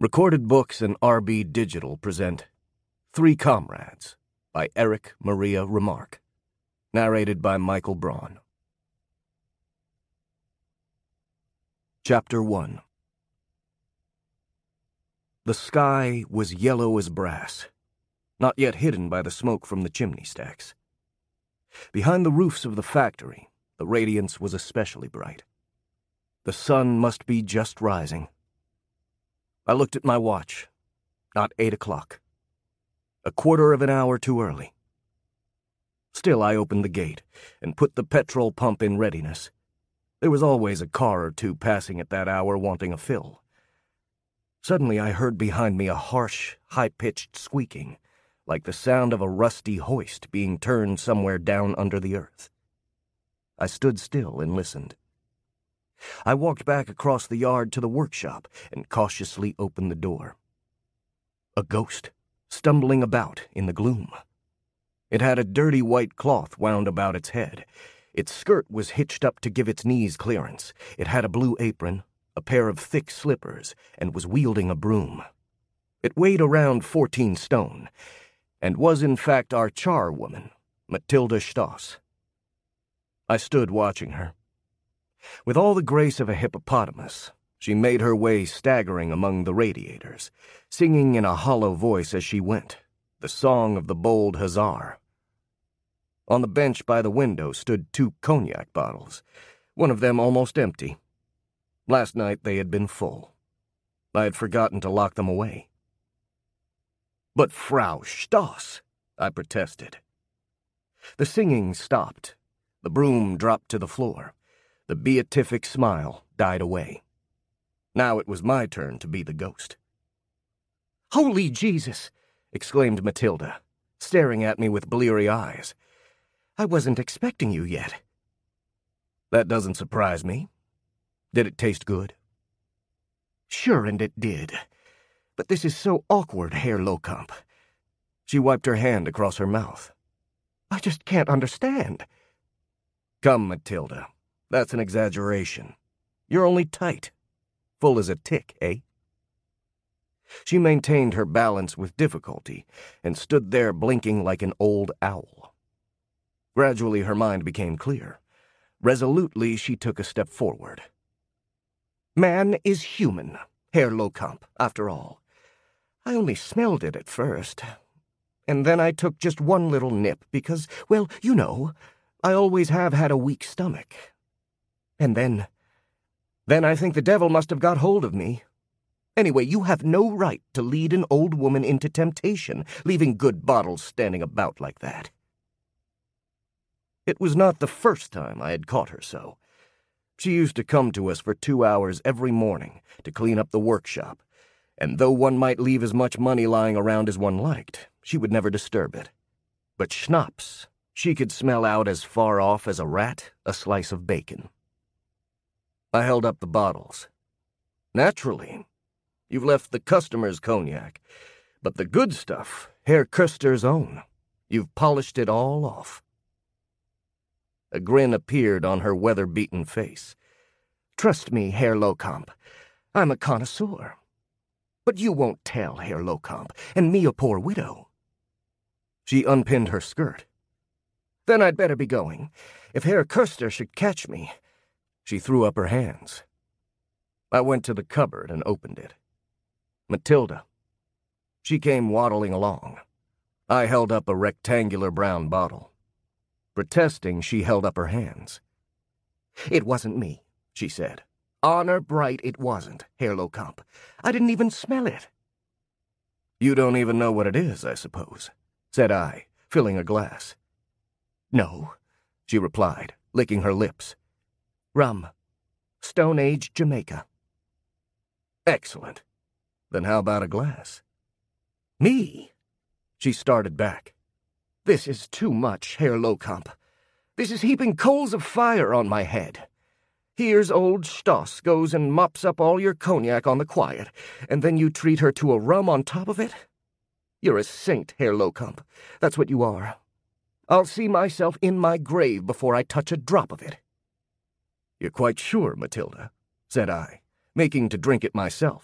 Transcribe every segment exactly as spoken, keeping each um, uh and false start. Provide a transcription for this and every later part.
Recorded Books and R B Digital present Three Comrades by Eric Maria Remarque. Narrated by Michael Braun. Chapter one. The sky was yellow as brass, not yet hidden by the smoke from the chimney stacks. Behind the roofs of the factory, the radiance was especially bright. The sun must be just rising. I looked at my watch. Not eight o'clock. A quarter of an hour too early. Still, I opened the gate and put the petrol pump in readiness. There was always a car or two passing at that hour wanting a fill. Suddenly I heard behind me a harsh, high-pitched squeaking, like the sound of a rusty hoist being turned somewhere down under the earth. I stood still and listened. I walked back across the yard to the workshop and cautiously opened the door. A ghost, stumbling about in the gloom. It had a dirty white cloth wound about its head. Its skirt was hitched up to give its knees clearance. It had a blue apron, a pair of thick slippers, and was wielding a broom. It weighed around fourteen stone, and was in fact our charwoman, Matilda Stoss. I stood watching her. With all the grace of a hippopotamus, she made her way staggering among the radiators, singing in a hollow voice as she went, the song of the bold hussar. On the bench by the window stood two cognac bottles, one of them almost empty. Last night they had been full. I had forgotten to lock them away. "But Frau Stoss," I protested. The singing stopped. The broom dropped to the floor. The beatific smile died away. Now it was my turn to be the ghost. "Holy Jesus!" exclaimed Matilda, staring at me with bleary eyes. "I wasn't expecting you yet." "That doesn't surprise me. Did it taste good?" "Sure, and it did. But this is so awkward, Herr Lohkamp." She wiped her hand across her mouth. "I just can't understand." "Come, Matilda. That's an exaggeration. You're only tight. Full as a tick, eh?" She maintained her balance with difficulty and stood there blinking like an old owl. Gradually her mind became clear. Resolutely she took a step forward. "Man is human, Herr Lohkamp, after all. I only smelled it at first. And then I took just one little nip because, well, you know, I always have had a weak stomach. And then, then I think the devil must have got hold of me. Anyway, you have no right to lead an old woman into temptation, leaving good bottles standing about like that." It was not the first time I had caught her so. She used to come to us for two hours every morning to clean up the workshop, and though one might leave as much money lying around as one liked, she would never disturb it. But schnapps, she could smell out as far off as a rat a slice of bacon. I held up the bottles. "Naturally. You've left the customer's cognac, but the good stuff, Herr Köster's own. You've polished it all off." A grin appeared on her weather-beaten face. "Trust me, Herr Lohkamp. I'm a connoisseur. But you won't tell, Herr Lohkamp, and me a poor widow." She unpinned her skirt. "Then I'd better be going. If Herr Köster should catch me—" She threw up her hands. I went to the cupboard and opened it. Matilda. She came waddling along. I held up a rectangular brown bottle. Protesting, she held up her hands. "It wasn't me," she said. "Honor bright it wasn't, Herr Lohkamp. I didn't even smell it." "You don't even know what it is, I suppose," said I, filling a glass. "No," she replied, licking her lips. "Rum. Stone Age Jamaica." "Excellent. Then how about a glass?" "Me?" She started back. "This is too much, Herr Lohkamp. This is heaping coals of fire on my head. Here's old Stoss goes and mops up all your cognac on the quiet, and then you treat her to a rum on top of it? You're a saint, Herr Lohkamp. That's what you are. I'll see myself in my grave before I touch a drop of it." "You're quite sure, Matilda?" said I, making to drink it myself.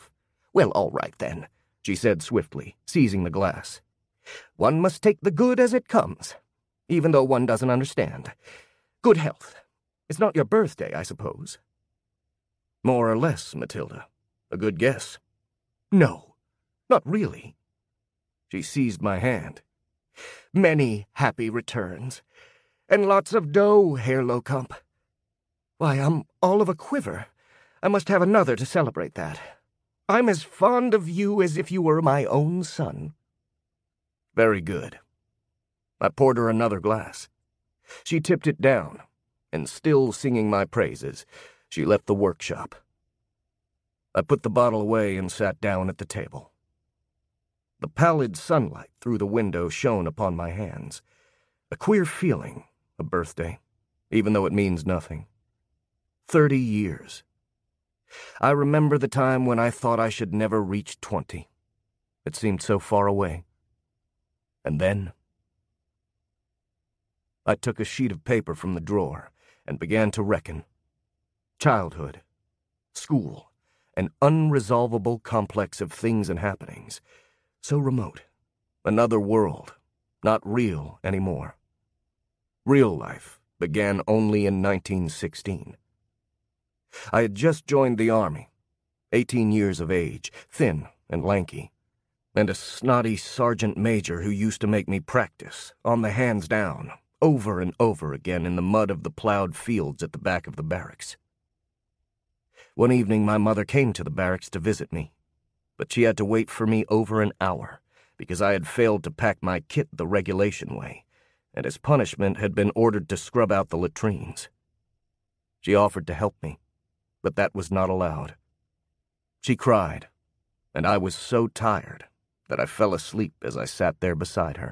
Well, all right then, she said swiftly, seizing the glass. One must take the good as it comes, even though one doesn't understand. Good health. It's not your birthday, I suppose. More or less, Matilda. A good guess. No, not really. She seized my hand. Many happy returns. And lots of dough, Herr Lohkamp. Why, I'm all of a quiver. I must have another to celebrate that. I'm as fond of you as if you were my own son. Very good. I poured her another glass. She tipped it down, and still singing my praises, she left the workshop. I put the bottle away and sat down at the table. The pallid sunlight through the window shone upon my hands. A queer feeling, a birthday, even though it means nothing. Thirty years. I remember the time when I thought I should never reach twenty. It seemed so far away. And then I took a sheet of paper from the drawer and began to reckon. Childhood, school, an unresolvable complex of things and happenings. So remote. Another world, not real anymore. Real life began only in nineteen sixteen. I had just joined the army, eighteen years of age, thin and lanky, and a snotty sergeant major who used to make me practice, on the hands down, over and over again in the mud of the plowed fields at the back of the barracks. One evening my mother came to the barracks to visit me, but she had to wait for me over an hour because I had failed to pack my kit the regulation way, and as punishment had been ordered to scrub out the latrines. She offered to help me, but that was not allowed. She cried, and I was so tired that I fell asleep as I sat there beside her.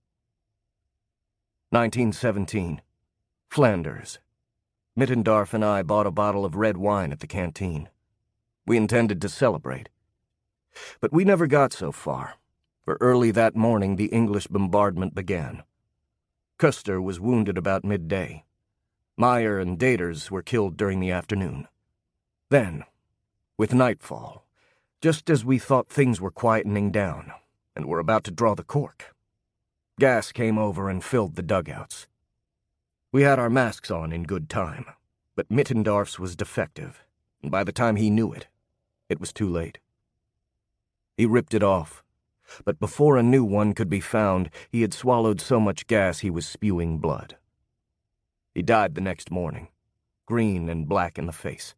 nineteen seventeen. Flanders. Mittendorf and I bought a bottle of red wine at the canteen. We intended to celebrate. But we never got so far, for early that morning the English bombardment began. Custer was wounded about midday. Meyer and Daters were killed during the afternoon. Then, with nightfall, just as we thought things were quietening down and were about to draw the cork, gas came over and filled the dugouts. We had our masks on in good time, but Mittendorf's was defective, and by the time he knew it, it was too late. He ripped it off, but before a new one could be found, he had swallowed so much gas he was spewing blood. He died the next morning, green and black in the face.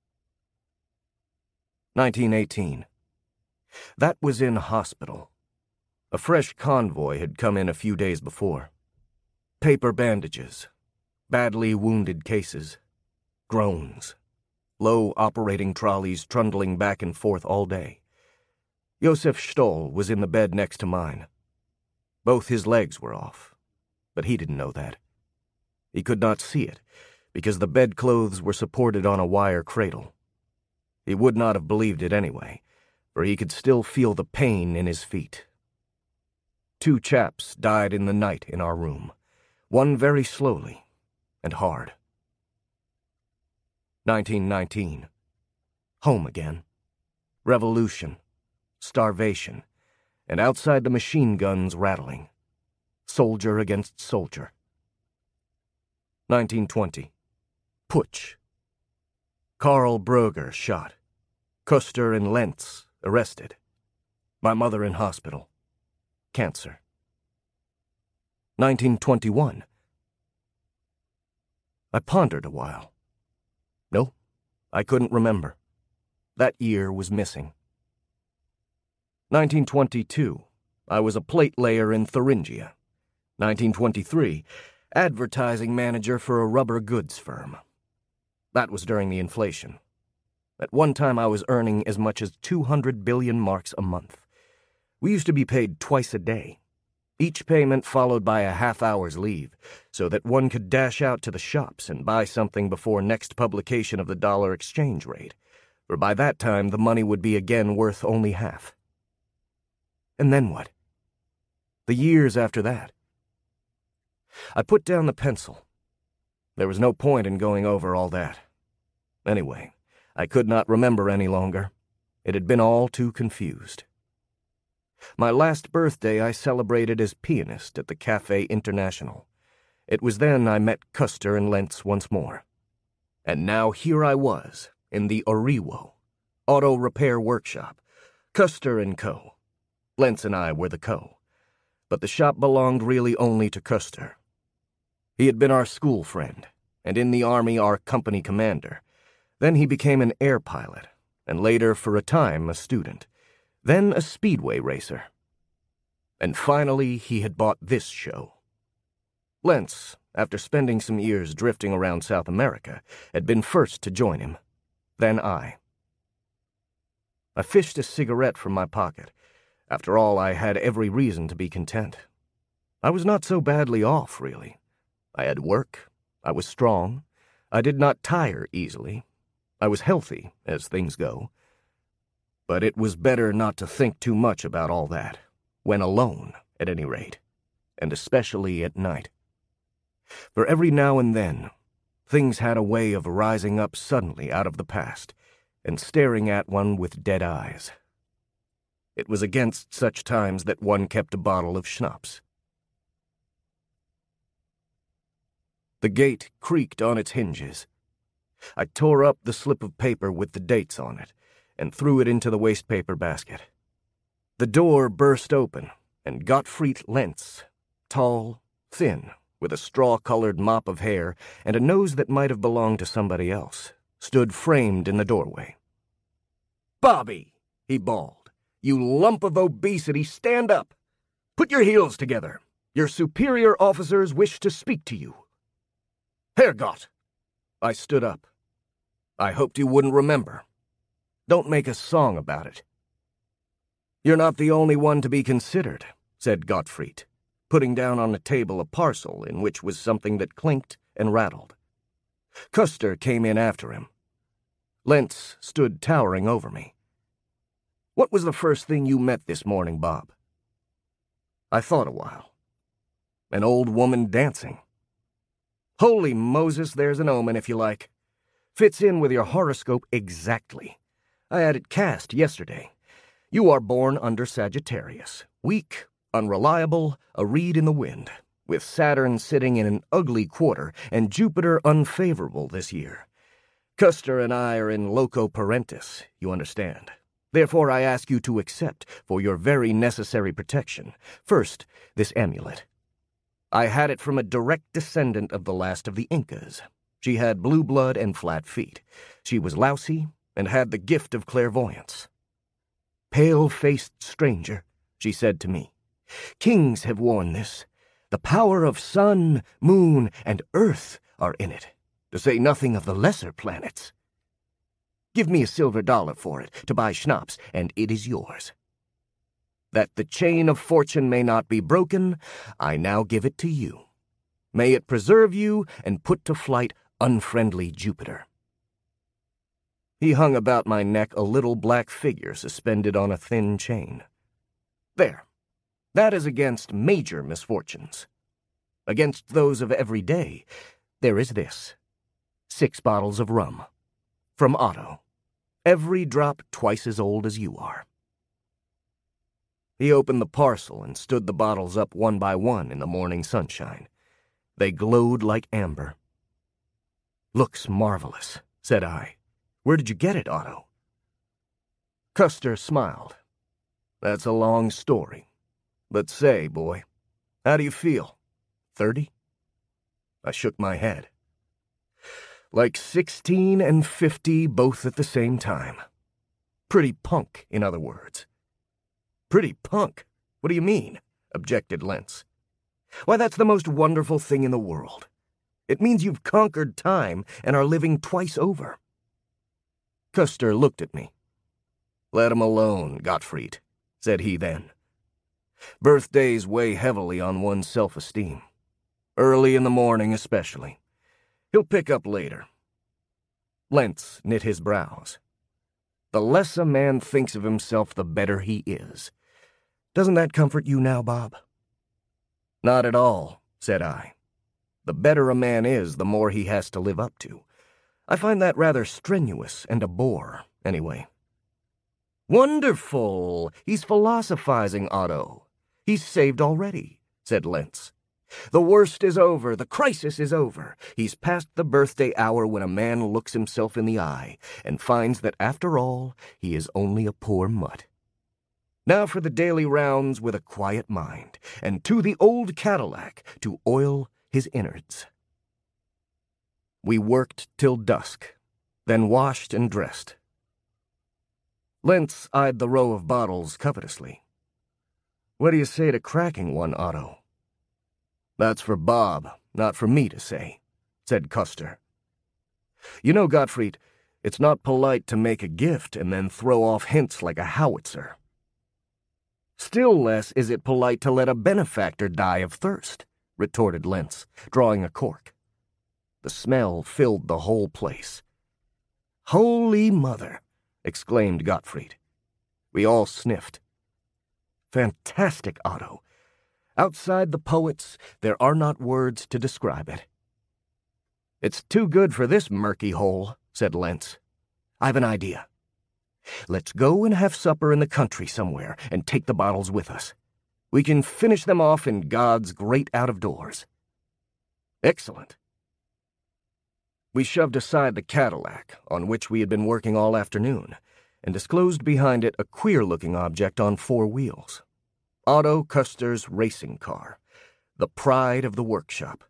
nineteen eighteen. That was in hospital. A fresh convoy had come in a few days before. Paper bandages, badly wounded cases, groans, low operating trolleys trundling back and forth all day. Josef Stoll was in the bed next to mine. Both his legs were off, but he didn't know that. He could not see it, because the bedclothes were supported on a wire cradle. He would not have believed it anyway, for he could still feel the pain in his feet. Two chaps died in the night in our room, one very slowly and hard. nineteen nineteen. Home again. Revolution. Starvation, and outside the machine guns rattling. Soldier against soldier. nineteen twenty. Putsch. Karl Brugger shot. Custer and Lentz arrested. My mother in hospital. Cancer. nineteen twenty-one. I pondered a while. No, I couldn't remember. That year was missing. nineteen twenty-two, I was a plate layer in Thuringia. nineteen twenty-three, advertising manager for a rubber goods firm. That was during the inflation. At one time I was earning as much as two hundred billion marks a month. We used to be paid twice a day, each payment followed by a half hour's leave, so that one could dash out to the shops and buy something before next publication of the dollar exchange rate, for by that time the money would be again worth only half. And then what? The years after that. I put down the pencil. There was no point in going over all that. Anyway, I could not remember any longer. It had been all too confused. My last birthday I celebrated as pianist at the Café International. It was then I met Custer and Lentz once more. And now here I was, in the Oriwo, auto repair workshop, Custer and Co. Lentz and I were the co. But the shop belonged really only to Custer. He had been our school friend, and in the Army our company commander. Then he became an air pilot, and later, for a time, a student. Then a speedway racer. And finally, he had bought this show. Lentz, after spending some years drifting around South America, had been first to join him. Then I. I fished a cigarette from my pocket. After all, I had every reason to be content. I was not so badly off, really. I had work. I was strong. I did not tire easily. I was healthy, as things go. But it was better not to think too much about all that, when alone, at any rate, and especially at night. For every now and then, things had a way of rising up suddenly out of the past and staring at one with dead eyes. It was against such times that one kept a bottle of schnapps. The gate creaked on its hinges. I tore up the slip of paper with the dates on it and threw it into the wastepaper basket. The door burst open, and Gottfried Lentz, tall, thin, with a straw-colored mop of hair and a nose that might have belonged to somebody else, stood framed in the doorway. "Bobby," he bawled, "you lump of obesity, stand up! Put your heels together. Your superior officers wish to speak to you." "Herrgott!" I stood up. "I hoped you wouldn't remember. Don't make a song about it." "You're not the only one to be considered," said Gottfried, putting down on the table a parcel in which was something that clinked and rattled. Custer came in after him. Lentz stood towering over me. "What was the first thing you met this morning, Bob?" I thought a while. "An old woman dancing." "Holy Moses, there's an omen, if you like. Fits in with your horoscope exactly. I had it cast yesterday. You are born under Sagittarius, weak, unreliable, a reed in the wind, with Saturn sitting in an ugly quarter and Jupiter unfavorable this year. Custer and I are in loco parentis, you understand. Therefore I ask you to accept, for your very necessary protection, first, this amulet. I had it from a direct descendant of the last of the Incas. She had blue blood and flat feet. She was lousy and had the gift of clairvoyance. "Pale-faced stranger," she said to me, "kings have worn this. The power of sun, moon, and earth are in it, to say nothing of the lesser planets. Give me a silver dollar for it to buy schnapps, and it is yours. That the chain of fortune may not be broken, I now give it to you. May it preserve you and put to flight unfriendly Jupiter." He hung about my neck a little black figure suspended on a thin chain. There. That is against major misfortunes. Against those of every day, there is this. Six bottles of rum. From Otto. Every drop twice as old as you are. He opened the parcel and stood the bottles up one by one in the morning sunshine. They glowed like amber. "Looks marvelous," said I. "Where did you get it, Otto?" Custer smiled. "That's a long story. But say, boy, how do you feel? Thirty?" I shook my head. "Like sixteen and fifty both at the same time. Pretty punk, in other words." "Pretty punk? What do you mean?" objected Lentz. "Why, that's the most wonderful thing in the world. It means you've conquered time and are living twice over." Custer looked at me. "Let him alone, Gottfried," said he then. "Birthdays weigh heavily on one's self-esteem. Early in the morning especially. He'll pick up later." Lentz knit his brows. "The less a man thinks of himself, the better he is. Doesn't that comfort you now, Bob?" "Not at all," said I. "The better a man is, the more he has to live up to. I find that rather strenuous and a bore, anyway." Wonderful! He's philosophizing, Otto. He's saved already, said Lentz. The worst is over. The crisis is over. He's past the birthday hour when a man looks himself in the eye and finds that, after all, he is only a poor mutt. Now for the daily rounds with a quiet mind, and to the old Cadillac to oil his innards. We worked till dusk, then washed and dressed. Lentz eyed the row of bottles covetously. What do you say to cracking one, Otto? That's for Bob, not for me to say, said Custer. You know, Gottfried, it's not polite to make a gift and then throw off hints like a howitzer. Still less is it polite to let a benefactor die of thirst, retorted Lentz, drawing a cork. The smell filled the whole place. Holy Mother! Exclaimed Gottfried. We all sniffed. Fantastic, Otto. Outside the poets, there are not words to describe it. It's too good for this murky hole, said Lentz. I've an idea. Let's go and have supper in the country somewhere and take the bottles with us. We can finish them off in God's great out-of-doors. Excellent. We shoved aside the Cadillac, on which we had been working all afternoon, and disclosed behind it a queer-looking object on four wheels. Otto Custer's racing car, the pride of the workshop.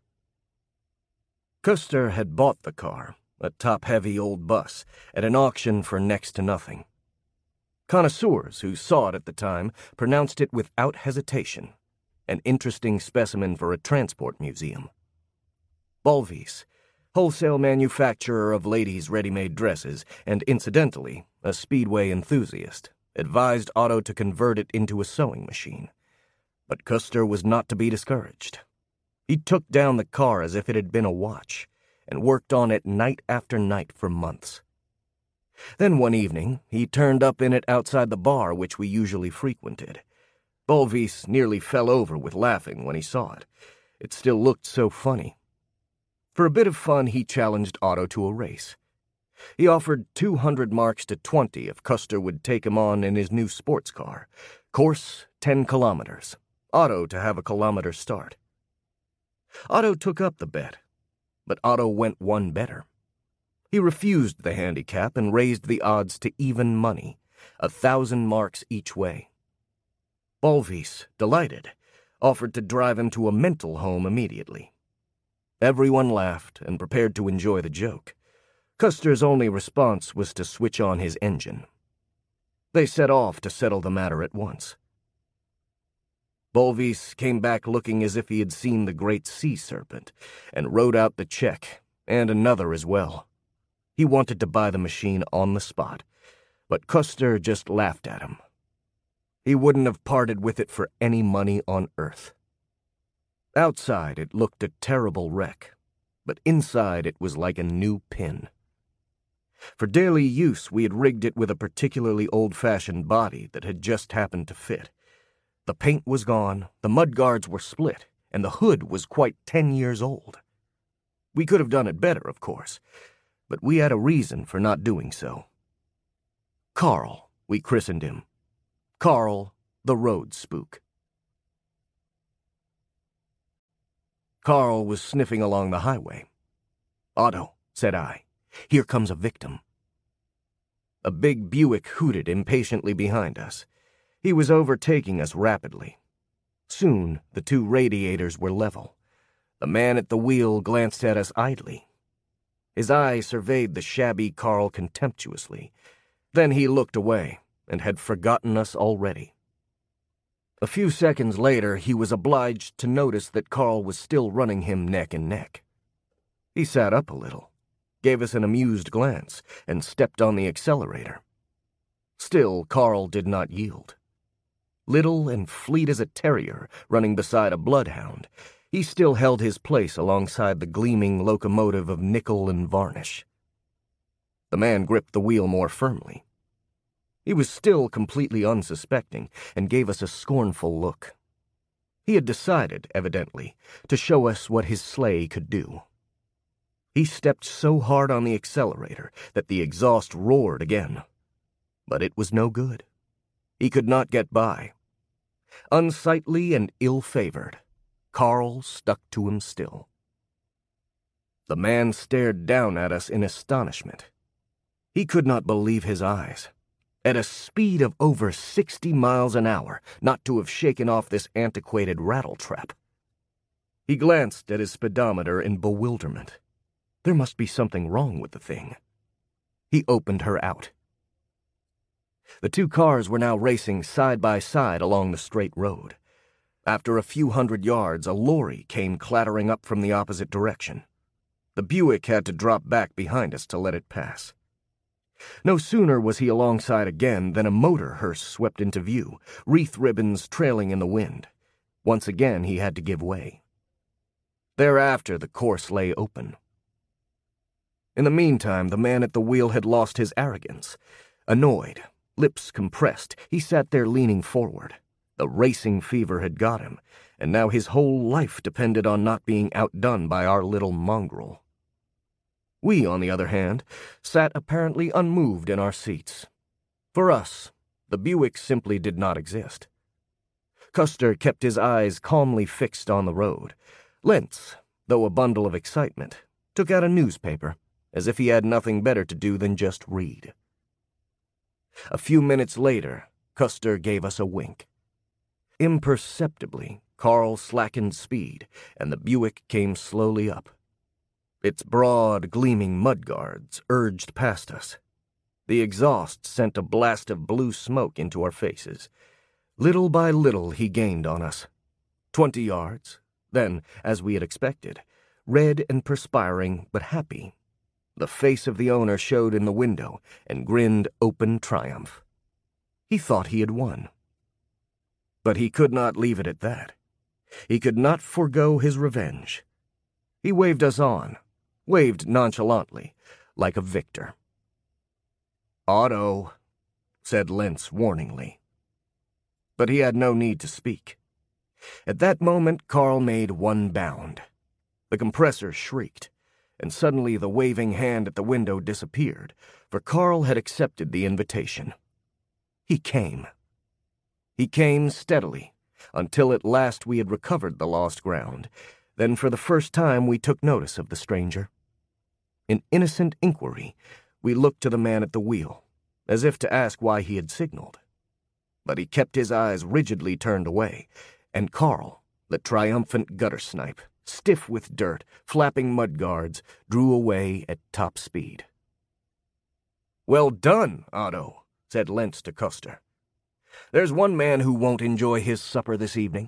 Custer had bought the car, a top-heavy old bus, at an auction for next to nothing. Connoisseurs who saw it at the time pronounced it without hesitation, an interesting specimen for a transport museum. Bolvies, wholesale manufacturer of ladies' ready-made dresses, and incidentally, a speedway enthusiast, advised Otto to convert it into a sewing machine. But Custer was not to be discouraged. He took down the car as if it had been a watch, and worked on it night after night for months. Then one evening, he turned up in it outside the bar which we usually frequented. Bolvies nearly fell over with laughing when he saw it. It still looked so funny. For a bit of fun, he challenged Otto to a race. He offered two hundred marks to twenty if Custer would take him on in his new sports car. Course, ten kilometers. Otto to have a kilometer start. Otto took up the bet, but Otto went one better. He refused the handicap and raised the odds to even money, a thousand marks each way. Bolvies, delighted, offered to drive him to a mental home immediately. Everyone laughed and prepared to enjoy the joke. Custer's only response was to switch on his engine. They set off to settle the matter at once. Bolvies came back looking as if he had seen the great sea serpent, and wrote out the check, and another as well. He wanted to buy the machine on the spot, but Custer just laughed at him. He wouldn't have parted with it for any money on earth. Outside it looked a terrible wreck, but inside it was like a new pin. For daily use we had rigged it with a particularly old-fashioned body that had just happened to fit. The paint was gone, the mudguards were split, and the hood was quite ten years old. We could have done it better, of course, but we had a reason for not doing so. Carl, we christened him. Carl, the road spook. Carl was sniffing along the highway. Otto, said I, here comes a victim. A big Buick hooted impatiently behind us. He was overtaking us rapidly. Soon the two radiators were level. The man at the wheel glanced at us idly. His eye surveyed the shabby Carl contemptuously. Then he looked away and had forgotten us already. A few seconds later, he was obliged to notice that Carl was still running him neck and neck. He sat up a little, gave us an amused glance, and stepped on the accelerator. Still, Carl did not yield. Little and fleet as a terrier running beside a bloodhound, he still held his place alongside the gleaming locomotive of nickel and varnish. The man gripped the wheel more firmly. He was still completely unsuspecting and gave us a scornful look. He had decided, evidently, to show us what his sleigh could do. He stepped so hard on the accelerator that the exhaust roared again. But it was no good. He could not get by. Unsightly and ill-favored, Carl stuck to him still. The man stared down at us in astonishment. He could not believe his eyes. At a speed of over sixty miles an hour, not to have shaken off this antiquated rattletrap. He glanced at his speedometer in bewilderment. There must be something wrong with the thing. He opened her out. The two cars were now racing side by side along the straight road. After a few hundred yards, a lorry came clattering up from the opposite direction. The Buick had to drop back behind us to let it pass. No sooner was he alongside again than a motor hearse swept into view, wreath ribbons trailing in the wind. Once again he had to give way. Thereafter the course lay open. In the meantime, the man at the wheel had lost his arrogance. Annoyed, lips compressed, he sat there leaning forward. The racing fever had got him, and now his whole life depended on not being outdone by our little mongrel. We, on the other hand, sat apparently unmoved in our seats. For us, the Buick simply did not exist. Custer kept his eyes calmly fixed on the road. Lentz, though a bundle of excitement, took out a newspaper, as if he had nothing better to do than just read. A few minutes later, Custer gave us a wink. Imperceptibly, Carl slackened speed, and the Buick came slowly up. Its broad, gleaming mudguards urged past us. The exhaust sent a blast of blue smoke into our faces. Little by little he gained on us. Twenty yards, then, as we had expected, red and perspiring but happy, the face of the owner showed in the window and grinned open triumph. He thought he had won. But he could not leave it at that. He could not forego his revenge. He waved us on, waved nonchalantly, like a victor. "Otto," said Lentz warningly. But he had no need to speak. At that moment, Carl made one bound. The compressor shrieked, and suddenly the waving hand at the window disappeared, for Carl had accepted the invitation. He came. He came steadily, until at last we had recovered the lost ground. Then for the first time we took notice of the stranger. In innocent inquiry, we looked to the man at the wheel, as if to ask why he had signaled. But he kept his eyes rigidly turned away, and Carl, the triumphant gutter snipe, stiff with dirt, flapping mudguards, drew away at top speed. "Well done, Otto," said Lentz to Custer. "There's one man who won't enjoy his supper this evening."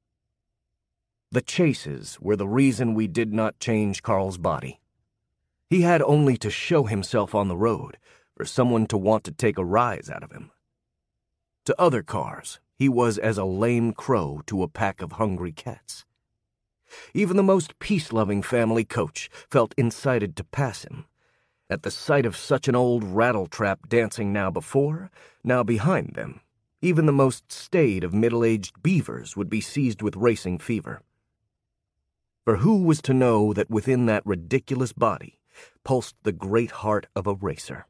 The chases were the reason we did not change Carl's body. He had only to show himself on the road for someone to want to take a rise out of him. To other cars, he was as a lame crow to a pack of hungry cats. Even the most peace-loving family coach felt incited to pass him. At the sight of such an old rattletrap dancing now before, now behind them, even the most staid of middle-aged beavers would be seized with racing fever. For who was to know that within that ridiculous body pulsed the great heart of a racer?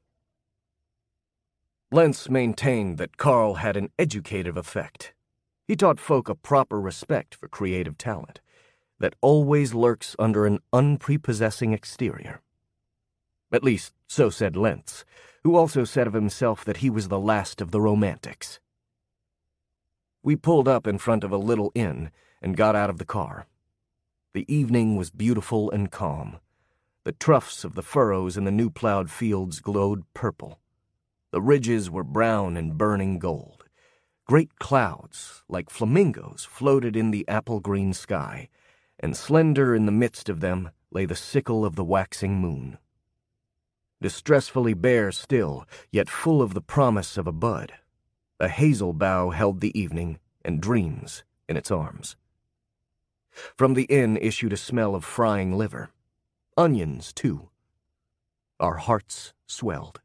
Lentz maintained that Carl had an educative effect. He taught folk a proper respect for creative talent that always lurks under an unprepossessing exterior. At least, so said Lentz, who also said of himself that he was the last of the romantics. We pulled up in front of a little inn and got out of the car. The evening was beautiful and calm. The troughs of the furrows in the new-plowed fields glowed purple. The ridges were brown and burning gold. Great clouds, like flamingos, floated in the apple-green sky, and slender in the midst of them lay the sickle of the waxing moon. Distressfully bare still, yet full of the promise of a bud, a hazel bough held the evening and dreams in its arms. From the inn issued a smell of frying liver. Onions, too. Our hearts swelled.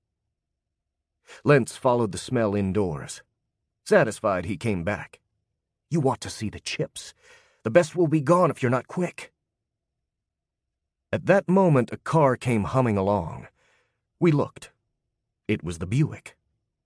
Lentz followed the smell indoors. Satisfied, he came back. "You ought to see the chips. The best will be gone if you're not quick." At that moment, a car came humming along. We looked. It was the Buick.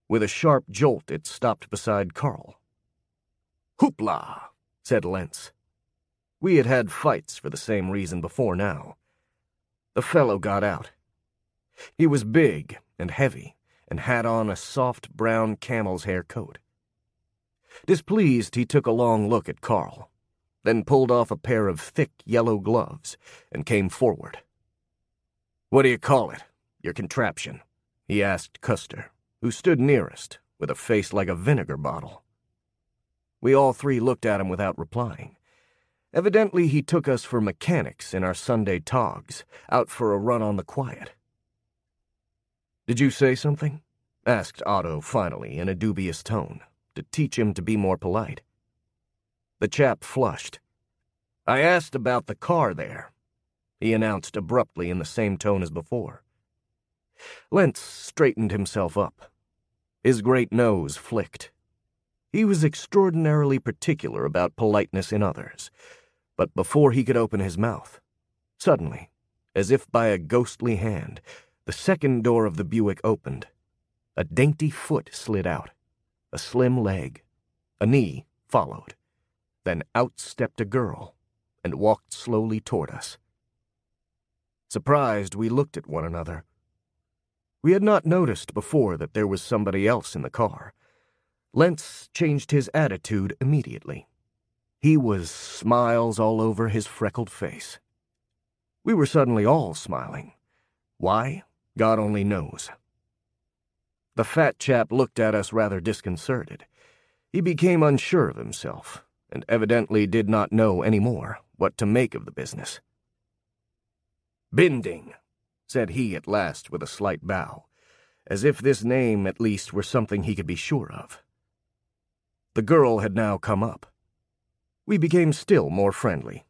With a sharp jolt, it stopped beside Carl. "Hoopla," said Lentz. We had had fights for the same reason before now. The fellow got out. He was big and heavy, and had on a soft brown camel's hair coat. Displeased, he took a long look at Carl, then pulled off a pair of thick yellow gloves and came forward. "What do you call it, your contraption?" he asked Custer, who stood nearest, with a face like a vinegar bottle. We all three looked at him without replying. Evidently he took us for mechanics in our Sunday togs, out for a run on the quiet. "Did you say something?" asked Otto finally in a dubious tone, to teach him to be more polite. The chap flushed. "I asked about the car there," he announced abruptly in the same tone as before. Lentz straightened himself up. His great nose flicked. He was extraordinarily particular about politeness in others, but before he could open his mouth, suddenly, as if by a ghostly hand, the second door of the Buick opened. A dainty foot slid out, a slim leg, a knee followed. Then out stepped a girl and walked slowly toward us. Surprised, we looked at one another. We had not noticed before that there was somebody else in the car. Lentz changed his attitude immediately. He was smiles all over his freckled face. We were suddenly all smiling. Why? God only knows. The fat chap looked at us rather disconcerted. He became unsure of himself, and evidently did not know any more what to make of the business. "Binding," said he at last with a slight bow, as if this name at least were something he could be sure of. The girl had now come up. We became still more friendly.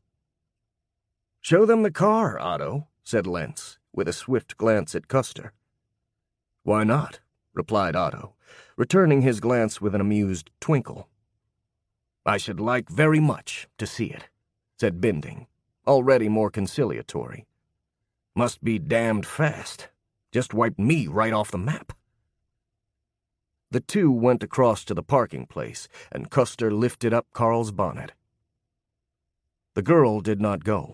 "Show them the car, Otto," said Lentz, with a swift glance at Custer. "Why not?" replied Otto, returning his glance with an amused twinkle. "I should like very much to see it," said Binding, already more conciliatory. "Must be damned fast. Just wiped me right off the map." The two went across to the parking place, and Custer lifted up Carl's bonnet. The girl did not go.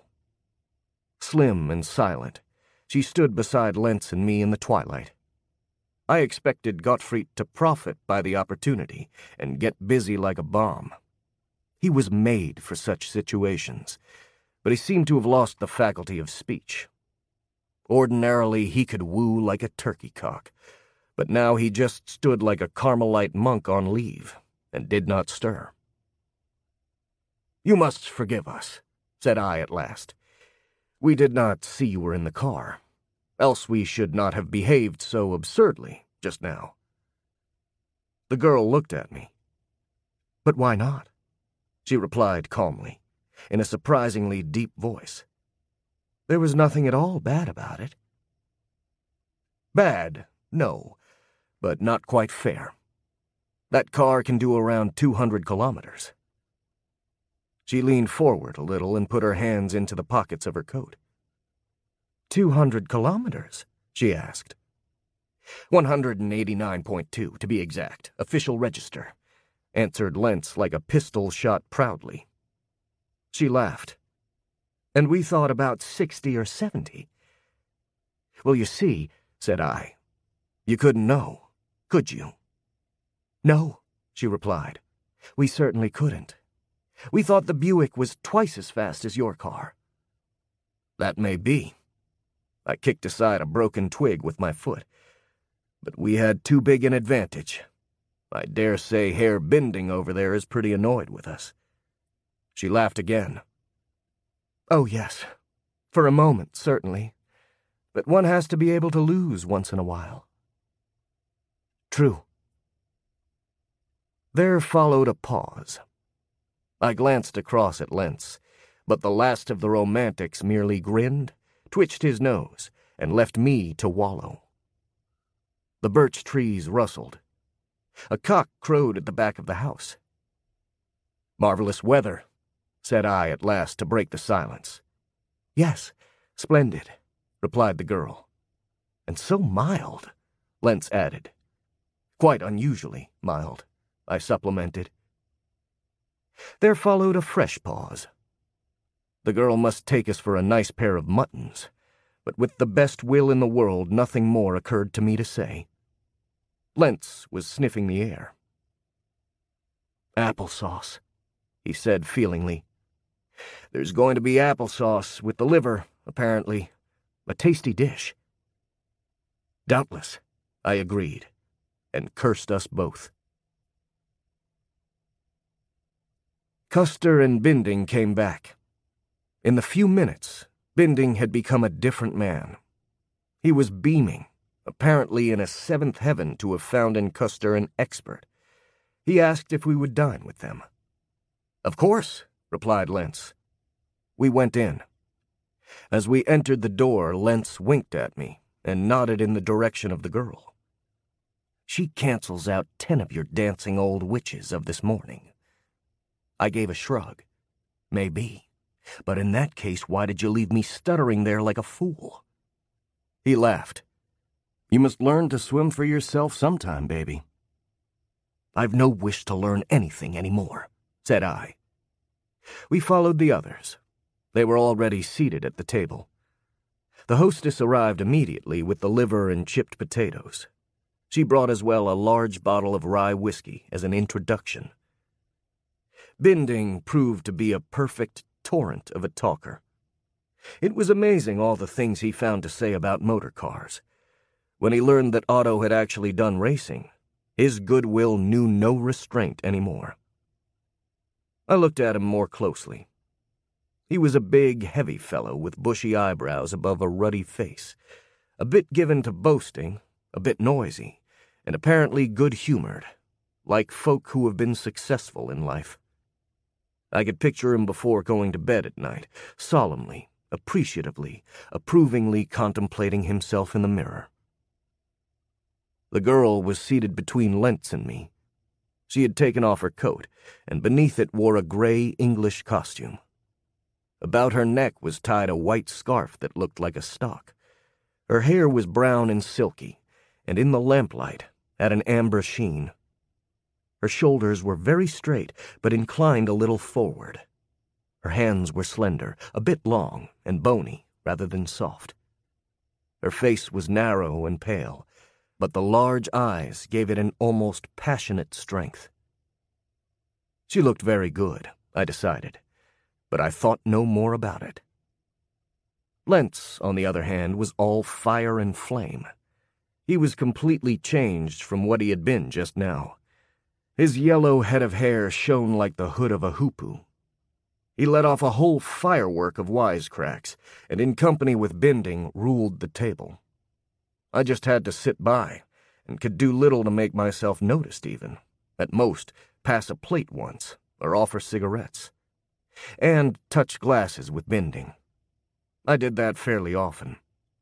Slim and silent, she stood beside Lentz and me in the twilight. I expected Gottfried to profit by the opportunity and get busy like a bomb. He was made for such situations, but he seemed to have lost the faculty of speech. Ordinarily, he could woo like a turkey cock, but now he just stood like a Carmelite monk on leave and did not stir. "You must forgive us," said I at last. "We did not see you were in the car, else we should not have behaved so absurdly just now." The girl looked at me. "But why not?" she replied calmly, in a surprisingly deep voice. "There was nothing at all bad about it." "Bad, no, but not quite fair. That car can do around two hundred kilometers. She leaned forward a little and put her hands into the pockets of her coat. Two hundred kilometers? She asked. One hundred and eighty-nine point two, to be exact, official register, answered Lentz like a pistol shot proudly. She laughed. And we thought about sixty or seventy. Well, you see, said I, you couldn't know, could you? No, she replied. We certainly couldn't. We thought the Buick was twice as fast as your car. That may be. I kicked aside a broken twig with my foot. But we had too big an advantage. I dare say Herr Binding over there is pretty annoyed with us. She laughed again. Oh, yes. For a moment, certainly. But one has to be able to lose once in a while. True. There followed a pause. I glanced across at Lentz, but the last of the romantics merely grinned, twitched his nose, and left me to wallow. The birch trees rustled. A cock crowed at the back of the house. Marvelous weather, said I at last to break the silence. Yes, splendid, replied the girl. And so mild, Lentz added. Quite unusually mild, I supplemented. There followed a fresh pause. The girl must take us for a nice pair of muttons, but with the best will in the world, nothing more occurred to me to say. Lentz was sniffing the air. "Applesauce," he said feelingly. "There's going to be applesauce with the liver, apparently. A tasty dish." "Doubtless," I agreed, and cursed us both. Custer and Binding came back. In the few minutes, Binding had become a different man. He was beaming, apparently in a seventh heaven to have found in Custer an expert. He asked if we would dine with them. "Of course," replied Lentz. We went in. As we entered the door, Lentz winked at me and nodded in the direction of the girl. "She cancels out ten of your dancing old witches of this morning." I gave a shrug. "Maybe. But in that case, why did you leave me stuttering there like a fool?" He laughed. "You must learn to swim for yourself sometime, baby." "I've no wish to learn anything anymore," said I. We followed the others. They were already seated at the table. The hostess arrived immediately with the liver and chipped potatoes. She brought as well a large bottle of rye whiskey as an introduction. Binding proved to be a perfect torrent of a talker. It was amazing all the things he found to say about motor cars. When he learned that Otto had actually done racing, his goodwill knew no restraint anymore. I looked at him more closely. He was a big, heavy fellow with bushy eyebrows above a ruddy face, a bit given to boasting, a bit noisy, and apparently good-humored, like folk who have been successful in life. I could picture him before going to bed at night, solemnly, appreciatively, approvingly contemplating himself in the mirror. The girl was seated between Lentz and me. She had taken off her coat, and beneath it wore a gray English costume. About her neck was tied a white scarf that looked like a stock. Her hair was brown and silky, and in the lamplight had an amber sheen. Her shoulders were very straight, but inclined a little forward. Her hands were slender, a bit long, and bony, rather than soft. Her face was narrow and pale, but the large eyes gave it an almost passionate strength. She looked very good, I decided, but I thought no more about it. Lentz, on the other hand, was all fire and flame. He was completely changed from what he had been just now. His yellow head of hair shone like the hood of a hoopoe. He let off a whole firework of wisecracks, and in company with Binding ruled the table. I just had to sit by, and could do little to make myself noticed even. At most, pass a plate once, or offer cigarettes. And touch glasses with Binding. I did that fairly often.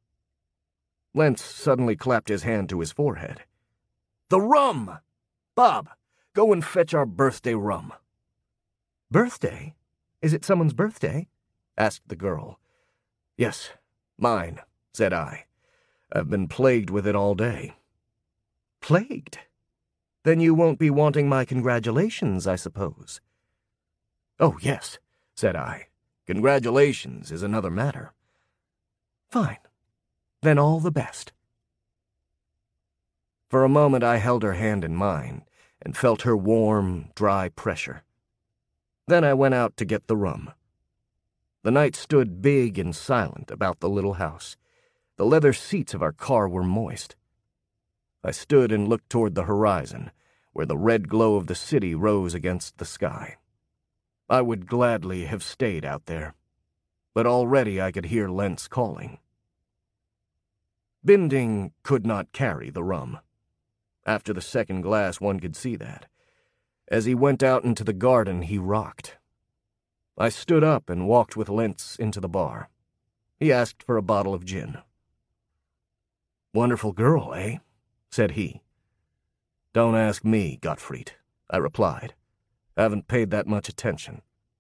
Lentz suddenly clapped his hand to his forehead. "The rum! Bob, go and fetch our birthday rum." "Birthday? Is it someone's birthday?" asked the girl. "Yes, mine," said I. "I've been plagued with it all day." "Plagued? Then you won't be wanting my congratulations, I suppose." "Oh, yes," said I. "Congratulations is another matter." "Fine. Then all the best." For a moment I held her hand in mine and felt her warm, dry pressure. Then I went out to get the rum. The night stood big and silent about the little house. The leather seats of our car were moist. I stood and looked toward the horizon, where the red glow of the city rose against the sky. I would gladly have stayed out there, but already I could hear Lentz calling. Binding could not carry the rum. After the second glass, one could see that. As he went out into the garden, he rocked. I stood up and walked with Lentz into the bar. He asked for a bottle of gin. "Wonderful girl, eh?" said he. "Don't ask me, Gottfried," I replied. "Haven't paid that much attention."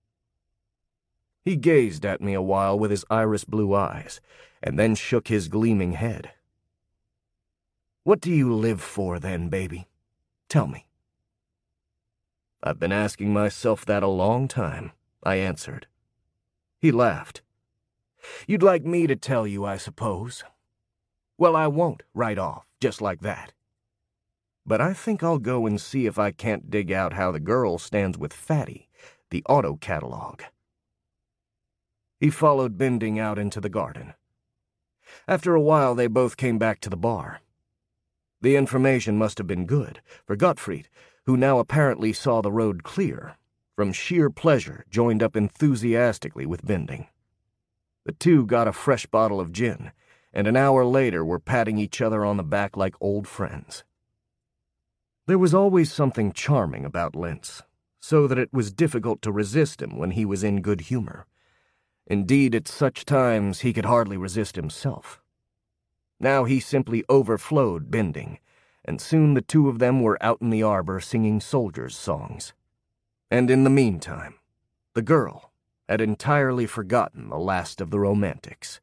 He gazed at me a while with his iris-blue eyes, and then shook his gleaming head. "What do you live for, then, baby?" Tell me." "I've been asking myself that a long time," I answered. He laughed. "You'd like me to tell you, I suppose. Well, I won't right off, just like that. But I think I'll go and see if I can't dig out how the girl stands with Fatty, the auto catalog." He followed Binding out into the garden. After a while, they both came back to the bar. The information must have been good, for Gottfried, who now apparently saw the road clear, from sheer pleasure joined up enthusiastically with Binding. The two got a fresh bottle of gin, and an hour later were patting each other on the back like old friends. There was always something charming about Lentz, so that it was difficult to resist him when he was in good humor. Indeed, at such times he could hardly resist himself. Now he simply overflowed Binding, and soon the two of them were out in the arbor singing soldiers' songs. And in the meantime, the girl had entirely forgotten the last of the romantics.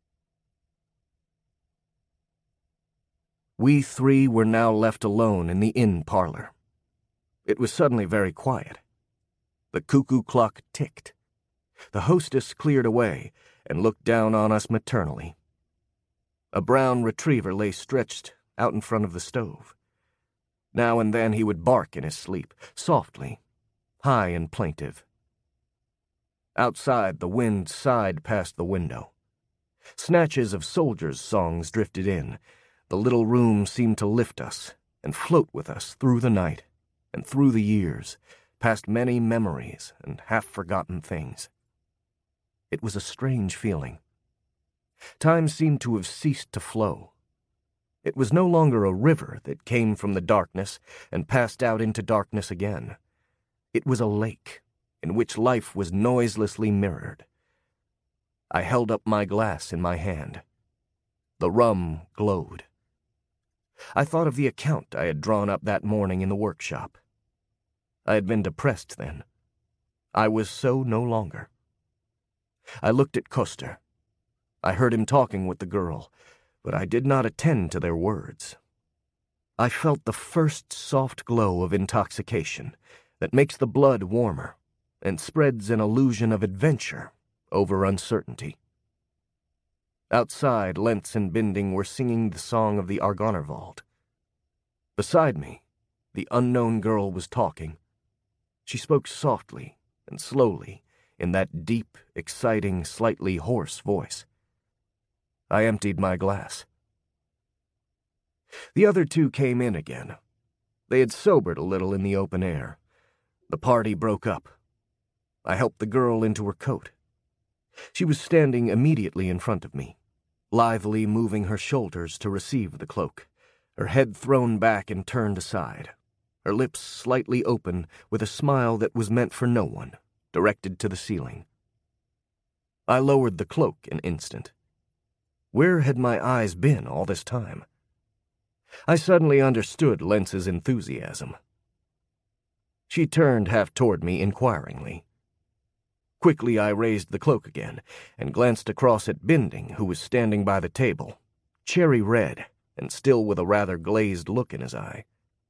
We three were now left alone in the inn parlor. It was suddenly very quiet. The cuckoo clock ticked. The hostess cleared away and looked down on us maternally. A brown retriever lay stretched out in front of the stove. Now and then he would bark in his sleep, softly, high and plaintive. Outside, the wind sighed past the window. Snatches of soldiers' songs drifted in. The little room seemed to lift us and float with us through the night and through the years, past many memories and half-forgotten things. It was a strange feeling. Time seemed to have ceased to flow. It was no longer a river that came from the darkness and passed out into darkness again. It was a lake in which life was noiselessly mirrored. I held up my glass in my hand. The rum glowed. I thought of the account I had drawn up that morning in the workshop. I had been depressed then. I was so no longer. I looked at Koster. I heard him talking with the girl, but I did not attend to their words. I felt the first soft glow of intoxication that makes the blood warmer and spreads an illusion of adventure over uncertainty. Outside, Lentz and Binding were singing the song of the Argonerwald. Beside me, the unknown girl was talking. She spoke softly and slowly in that deep, exciting, slightly hoarse voice. I emptied my glass. The other two came in again. They had sobered a little in the open air. The party broke up. I helped the girl into her coat. She was standing immediately in front of me, lithely moving her shoulders to receive the cloak, her head thrown back and turned aside, her lips slightly open with a smile that was meant for no one, directed to the ceiling. I lowered the cloak an instant. Where had my eyes been all this time? I suddenly understood Lentz's enthusiasm. She turned half toward me inquiringly. Quickly I raised the cloak again and glanced across at Binding, who was standing by the table, cherry red and still with a rather glazed look in his eye.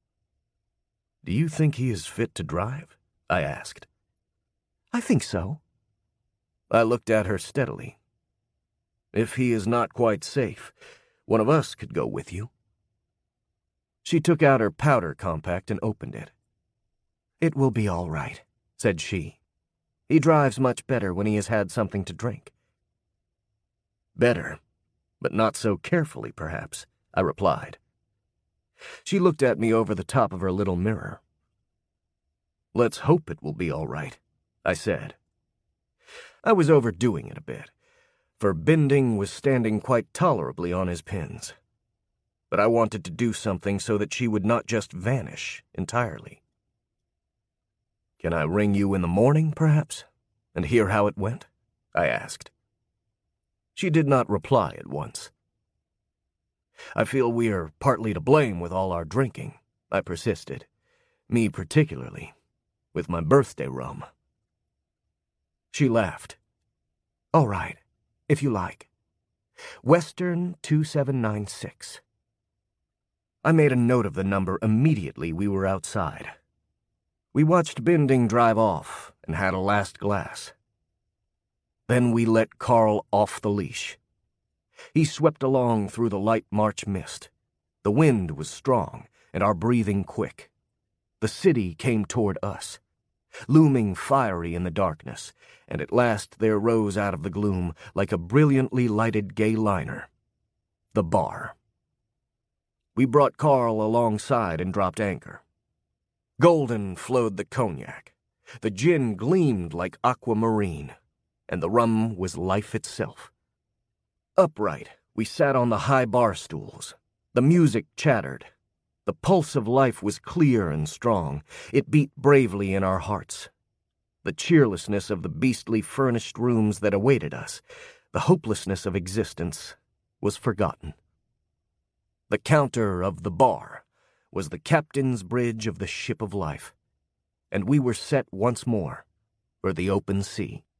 "Do you think he is fit to drive?" I asked. "I think so." I looked at her steadily. "If he is not quite safe, one of us could go with you." She took out her powder compact and opened it. "It will be all right," said she. "He drives much better when he has had something to drink." "Better, but not so carefully, perhaps," I replied. She looked at me over the top of her little mirror. "Let's hope it will be all right," I said. I was overdoing it a bit, for Binding was standing quite tolerably on his pins. But I wanted to do something so that she would not just vanish entirely. "Can I ring you in the morning, perhaps, and hear how it went?" I asked. She did not reply at once. "I feel we are partly to blame with all our drinking," I persisted, me particularly, with my birthday rum. She laughed. "All right, if you like. Western two seven nine six. I made a note of the number immediately we were outside. We watched Binding drive off and had a last glass. Then we let Carl off the leash. He swept along through the light March mist. The wind was strong and our breathing quick. The city came toward us, looming fiery in the darkness, and at last there rose out of the gloom, like a brilliantly lighted gay liner, the bar. We brought Carl alongside and dropped anchor. Golden flowed the cognac. The gin gleamed like aquamarine, and the rum was life itself. Upright, we sat on the high bar stools. The music chattered. The pulse of life was clear and strong. It beat bravely in our hearts. The cheerlessness of the beastly furnished rooms that awaited us, the hopelessness of existence, was forgotten. The counter of the bar was the captain's bridge of the ship of life, and we were set once more for the open sea.